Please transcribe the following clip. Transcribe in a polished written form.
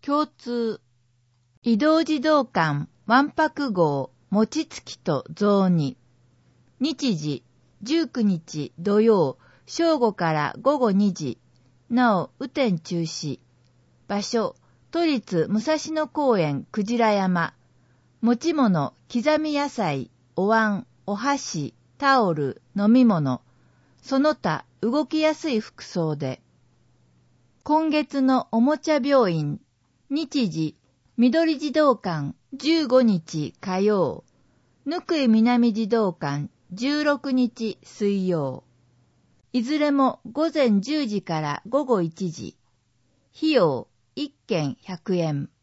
共通。移動児童館わんぱく号餅つきと雑煮。日時19日土曜正午から午後2時。なお雨天中止。場所都立武蔵野公園くじら山。持ち物刻み野菜、お椀、お箸、タオル、飲み物。その他動きやすい服装で。今月のおもちゃ病院。日時緑児童館15日火曜。ぬくい南児童館16日水曜。いずれも午前10時から午後1時。費用1件100円。